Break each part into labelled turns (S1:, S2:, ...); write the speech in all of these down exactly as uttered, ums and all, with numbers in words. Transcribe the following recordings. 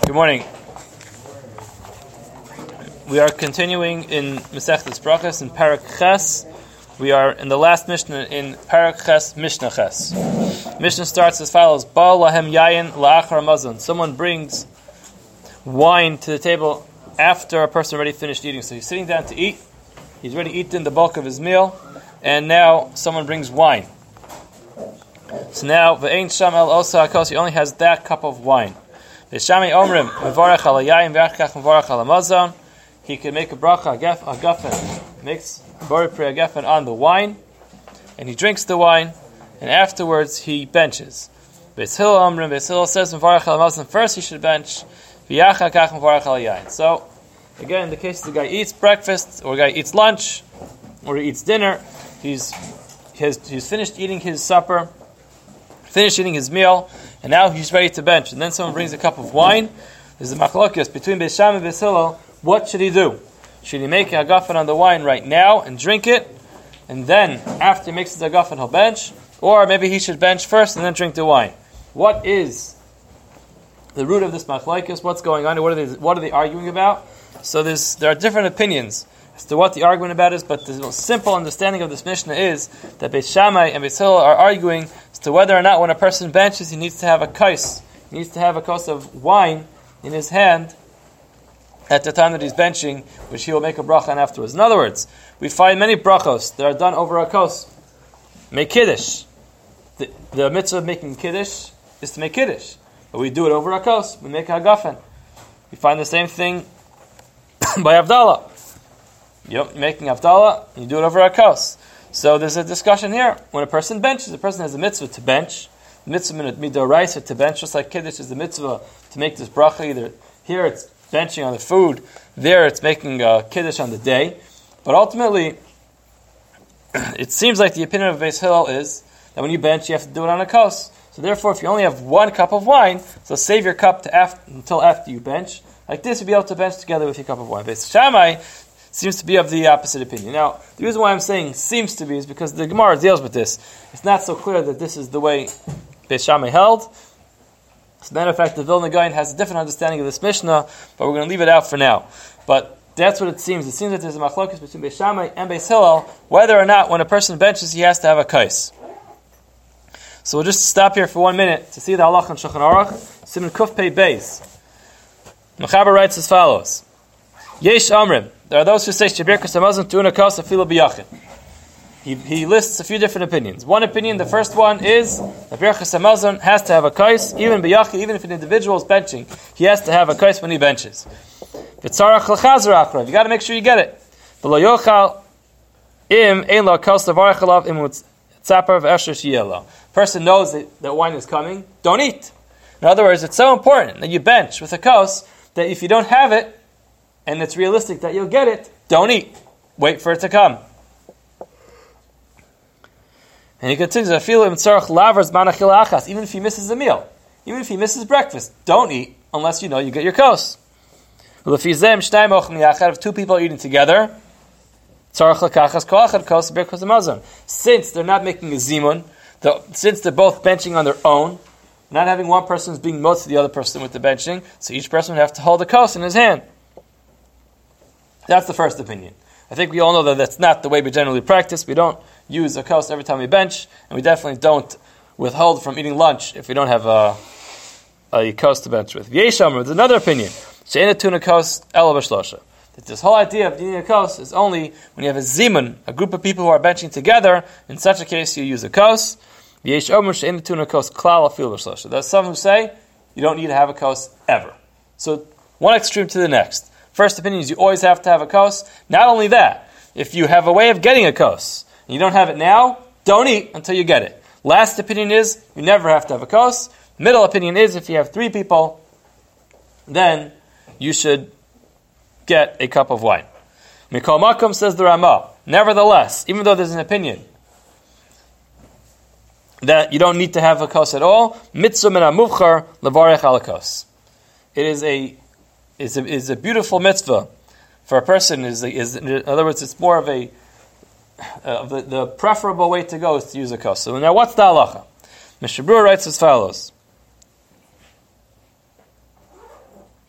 S1: Good morning. We are continuing in Masechtas Brachos in Parak Ches. We are in the last Mishnah in Parak Ches, Mishnah Ches. Mishnah starts as follows: Ba lahem yayin la'achar mazon. Someone brings wine to the table after a person already finished eating. So he's sitting down to eat. He's already eaten the bulk of his meal, and now someone brings wine. So now v'ein sham el osa hakos. He only has that cup of wine. V'shami omrim mevarach al yayin v'achkach mevarach al mazon. He can make a bracha, a gafen, makes bori pri a gafen on the wine, and he drinks the wine, and afterwards he benches. Beis Hillel Amrim, Beis Hillel says mevarach al mazon. First he should bench, v'yachar kach mevarach al yayin. So again, in the case the guy eats breakfast, or the guy eats lunch, or he eats dinner, he's he has, he's finished eating his supper, finished eating his meal, and now he's ready to bench. And then someone brings a cup of wine. There's a machlokes between Beis Shammai and Beis Hillel. What should he do? Should he make a hagafen on the wine right now and drink it, and then after he makes the hagafen he'll bench? Or maybe he should bench first and then drink the wine? What is the root of this machlokes? What's going on? What are they, what are they arguing about? So there's, there are different opinions as to what the argument about is, but the most simple understanding of this Mishnah is that Beis Shammai and Beis Hillel are arguing as to whether or not when a person benches he needs to have a kais, he needs to have a kos of wine in his hand at the time that he's benching, which he will make a bracha on afterwards. In other words, we find many brachos that are done over a kos. Make kiddush. The, the mitzvah of making kiddush is to make kiddush, but we do it over a kos. We make a hagafen. We find the same thing by Havdalah. You're making Havdalah, you do it over a kos. So there's a discussion here. When a person benches, a person has a mitzvah to bench. The mitzvah midoraisa to bench, just like kiddush is the mitzvah to make this bracha. Either here it's benching on the food, there it's making a kiddush on the day. But ultimately, it seems like the opinion of Beis Hillel is that when you bench, you have to do it on a kos. So therefore, if you only have one cup of wine, so save your cup to after, until after you bench. Like this, you'll be able to bench together with your cup of wine. Beis Shammai seems to be of the opposite opinion. Now, the reason why I'm saying seems to be is because the Gemara deals with this. It's not so clear that this is the way Beis Shammai held. As a matter of fact, the Vilna Gaon has a different understanding of this Mishnah, but we're going to leave it out for now. But that's what it seems. It seems that there's a machlokes between Beis Shammai and Beis Hillel, whether or not when a person benches, he has to have a kais. So we'll just stop here for one minute to see the halach on Shulchan Aruch. Siman Kuf Pei Beis. Mechaber writes as follows: Yesh Amrim. There are those who say Shebirkas Hamazon Tu'una Kos Afilu B'Yachid. He, he lists a few different opinions. One opinion, the first one, is that Birchas Hamazon has to have a kais, even b'yachid, even if an individual is benching, he has to have a kais when he benches. V'tzarach l'chazer achrav, you got to make sure you get it. V'lo yochal im ein lo kos levarach alav im tzapar v'esher sheyelo. Person knows that, that wine is coming, don't eat. In other words, it's so important that you bench with a kos that if you don't have it, and it's realistic that you'll get it, don't eat. Wait for it to come. And he continues, even if he misses a meal, even if he misses breakfast, don't eat unless you know you get your kos. If two people are eating together, since they're not making a zimun, since they're both benching on their own, not having one person who's being most to the other person with the benching, so each person would have to hold a kos in his hand. That's the first opinion. I think we all know that that's not the way we generally practice. We don't use a kos every time we bench, and we definitely don't withhold from eating lunch if we don't have a, a kos to bench with. Yeshamar, there's another opinion. That this whole idea of needing a kos is only when you have a zimun, a group of people who are benching together. In such a case, you use a kos. There's some who say you don't need to have a kos ever. So one extreme to the next. First opinion is you always have to have a kos. Not only that, if you have a way of getting a kos, and you don't have it now, don't eat until you get it. Last opinion is you never have to have a kos. Middle opinion is if you have three people, then you should get a cup of wine. Mikol Makom, says the Ramah. Nevertheless, even though there's an opinion that you don't need to have a kos at all, mitzvah min hamuvchar levarech al kos. It is a is a is a beautiful mitzvah for a person. Is is in other words, it's more of a uh, the, the preferable way to go is to use a kos. So now, what's the halacha? Mishnah Berurah writes as follows: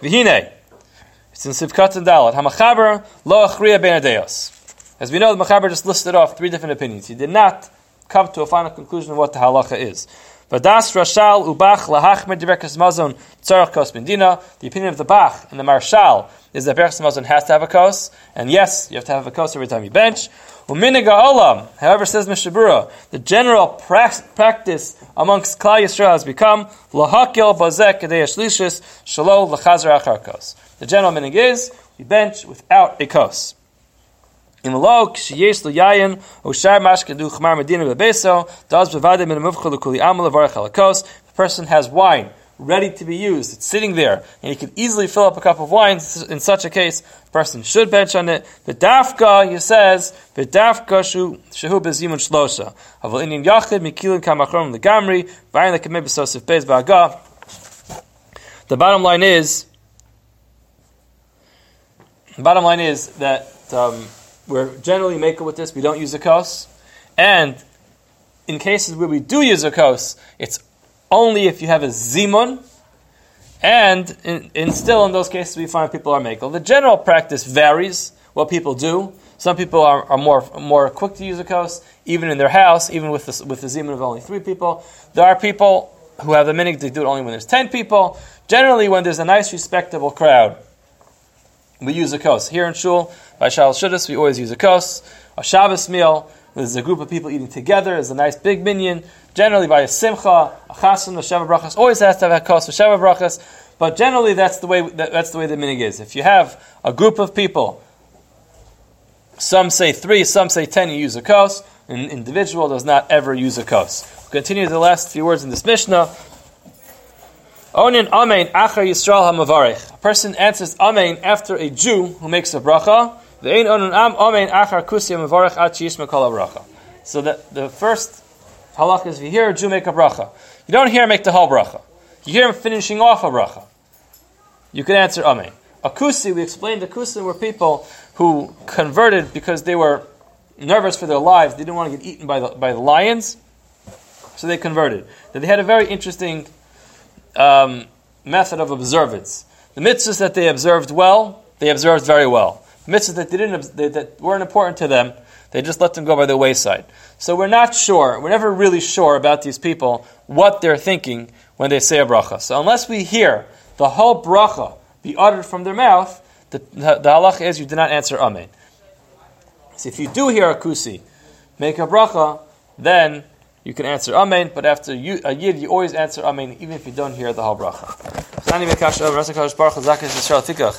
S1: V'hinei. It's in Sivkat and Dalet. Hamachaber lo achriya ben adeyos. As we know, the Machaber just listed off three different opinions. He did not come to a final conclusion of what the halacha is. Vadas Rashal ubach lahachmer diberkas mazon tzarach kos bendina. The opinion of the Bach and the Marshal is that berkas mazon has to have a kos, and yes, you have to have a kos every time you bench. Uminiga olam, however, says Mishabura, the general pra- practice amongst Klal Yisrael has become lahakil bazek kadei shlishis shalo lachazar achar kos. The general minig is we bench without a kos. In Malok, sheyesh lo yayin, oshar mashkedu chmar medina bebeso, does bevade min muvchul kuli amal levarach halakos. The person has wine ready to be used; it's sitting there, and he could easily fill up a cup of wine. In such a case, the person should bench on it. B'dafka, he says, b'dafka shu shehu bezimun shlosha. Aval inyan yachid mikilin kamachrom legamri vayin lekemei b'sosif bez ba'aga. The bottom line is, the bottom line is that. Um, We're generally makel with this. We don't use a kos. And in cases where we do use a kos, it's only if you have a zimun. And in, in still in those cases, we find people are makel. The general practice varies what people do. Some people are, are more more quick to use a kos, even in their house, even with the, with the zimun of only three people. There are people who have the minig to do it only when there's ten people. Generally, when there's a nice, respectable crowd, we use a kos. Here in Shul, by Shal Shudus, we always use a kos. A Shabbos meal, there's a group of people eating together, there's a nice big minyan. Generally by a simcha, a chasun, a sheva brachas, always has to have a kos for sheva brachas. But generally that's the way that, that's the way the minig is. If you have a group of people, some say three, some say ten, you use a kos. An individual does not ever use a kos. We'll continue the last few words in this Mishnah. Onin amein achar Yisrael hamavarich. A person answers amein after a Jew who makes a bracha. Ve'ein onin am amein achar kusi hamavarich at sheyishma kol bracha. So that the first halach is if you hear a Jew make a bracha, you don't hear him make the whole bracha. You hear him finishing off a bracha. You can answer amein. A kusi, we explained, the kusi were people who converted because they were nervous for their lives. They didn't want to get eaten by the by the lions, so they converted. Then they had a very interesting Um, method of observance. The mitzvahs that they observed well, they observed very well. The mitzvahs that they didn't, they, that weren't important to them, they just let them go by the wayside. So we're not sure, we're never really sure about these people, what they're thinking when they say a bracha. So unless we hear the whole bracha be uttered from their mouth, the, the, the halacha is you do not answer amen. So if you do hear a kusi make a bracha, then you can answer amen, but after you, a yid, you always answer amen, even if you don't hear the whole bracha.